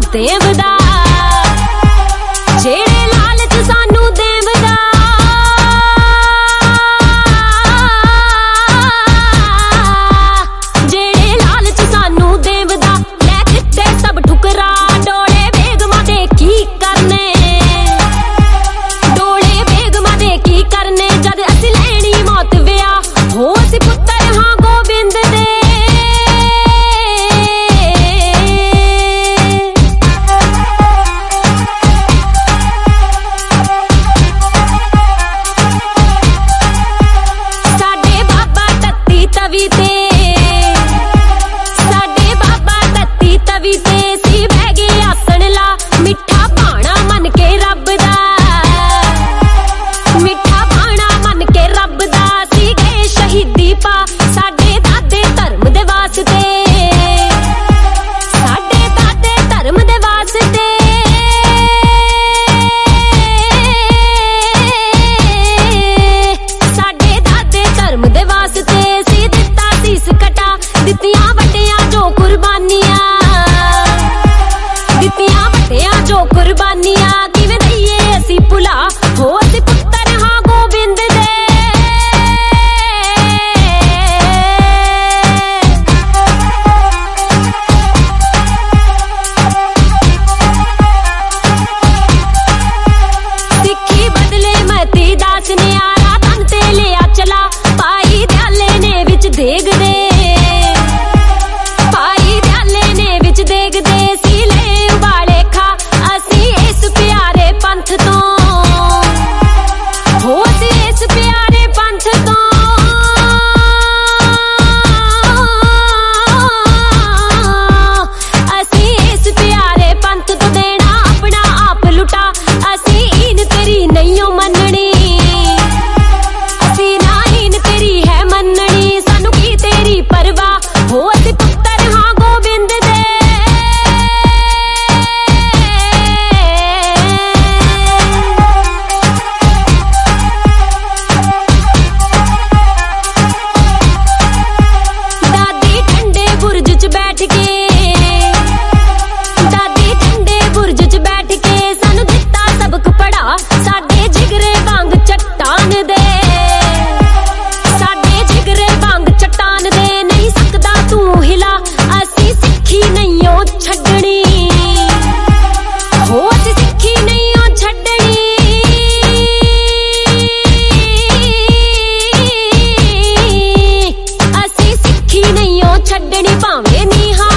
ਦੇਵਦਾ ਜਿਹੜੇ ਲਾਲਚ ਸਾਨੂੰ ਦੇਵਦਾ ਜਿਹੜੇ ਲਾਲਚ ਸਾਨੂੰ ਦੇਵਦਾ ਲੈ ਦਿੱਤੇ ਸਭ ਠੁਕਰਾ ਡੋਲੇ ਬੇਗਮਾਂ ਦੇ ਕੀ ਕਰਨੇ ਡੋਲੇ ਬੇਗਮਾਂ ਦੇ ਕੀ ਕਰਨੇ ਜਦ ਅਸੀਂ ਲੈਣੀ ਮੌਤ ਵਿਆਹ ਹੋ ਅਸੀਂ ਪੁੱਤਰ ਹਾਂ ਗੋਬਿੰਦ ਦੇ ਸਾਡੇ ਬਾਬਾ ਤਵੀ ਤੇ ਸੀ ਬਹਿ ਗਏ ਆਸਣ ਲਾ ਮਿੱਠਾ ਭਾਣਾ ਮੰਨ ਕੇ ਰੱਬ ਦਾ ਮਿੱਠਾ ਭਾਣਾ ਮੰਨ ਕੇ ਰੱਬ ਦਾ ਸੀ ਗਏ ਸ਼ਹੀਦੀ ਪਾ ਸਾਡੇ ਦਾਦੇ ਧਰਮ ਦੇ ਵਾਸਤੇ ਸਾਡੇ ਦਾਦੇ ਧਰਮ ਦੇ ਵਾਸਤੇ ਸਾਡੇ ਦਾਦੇ ਧਰਮ ਦੇ ਵਾਸਤੇ ਕਟਾ ਦਿੱਤੀਆਂ ਵੱਟਿਆਂ ਜੋ ਕੁਰਬਾਨੀਆਂ ਦਿੱਤੀਆਂ ਵੱਟਿਆਂ ਜੋ ਕੁਰਬਾਨੀਆਂ ਕਿਵੇਂ ਦਈਏ ਅਸੀਂ ਭੁਲਾ ਹੋ ਅਸੀਂ ਪੁੱਤਰ ਹਾਂ ਗੋਬਿੰਦ ਦੇ ਸਿੱਖੀ ਬਦਲੇ ਮਤੀ ਦਾਸ ਨੇ ਆਰਾ ਤਨ ਤੇ ਲਿਆ ਚਲਾ ਪਾਈ ਦਿਆਲੇ ਨੇ ਵਿੱਚ ਦੇਗ ਦੇ ਦੇਖਦੇ ਸੀ ਲੈ ਉਬਾਲੇ ਖਾ ਅਸੀਂ ਇਸ ਪਿਆਰੇ ਪੰਥ ਤੋਂ ਹੋ ਅਸੀਂ ਇਸ ਪਿਆਰੇ ਪੰਥ ਤੋਂ ਅਸੀਂ ਇਸ ਪਿਆਰੇ ਪੰਥ ਤੋਂ ਦੇਣਾ ਆਪਣਾ ਆਪ ਲੁਟਾ ਅਸੀਂ ਈਨ ਤੇਰੀ ਨਹੀਂ ਮੰਨਣੀ ਅਸੀਂ ਨਾ ਈਨ ਤੇਰੀ ਹੈ ਮੰਨਣੀ ਸਾਨੂੰ ਕੀ ਤੇਰੀ ਪਰਵਾਹ ਹੋ ਅਸੀਂ ਪੁੱਤਰ ਹਾਂ ਗੋਬਿੰਦ ਦੇ ਬੈਠ ਕੇ ਸਾਨੂੰ ਦਿੱਤਾ ਸਬਕ ਪੜਾ ਸਾਡੇ ਜਿਗਰੇ ਵਾਂਗ ਚੱਟਾਨ ਦੇ ਸਾਡੇ ਜਿਗਰੇ ਵਾਂਗ ਚੱਟਾਨ ਦੇ ਨਹੀਂ ਸਕਦਾ ਤੂੰ ਹਿਲਾ ਅਸੀਂ ਸਿੱਖੀ ਨਹੀਂ ਓ ਛੱਡਣੀ ਹੋ ਅਸੀਂ ਸਿੱਖੀ ਨਹੀਂ ਓ ਛੱਡਣੀ ਅਸੀਂ ਸਿੱਖੀ ਨਹੀਂ ਓ ਛੱਡਣੀ ਭਾਵੇਂ ਨੀ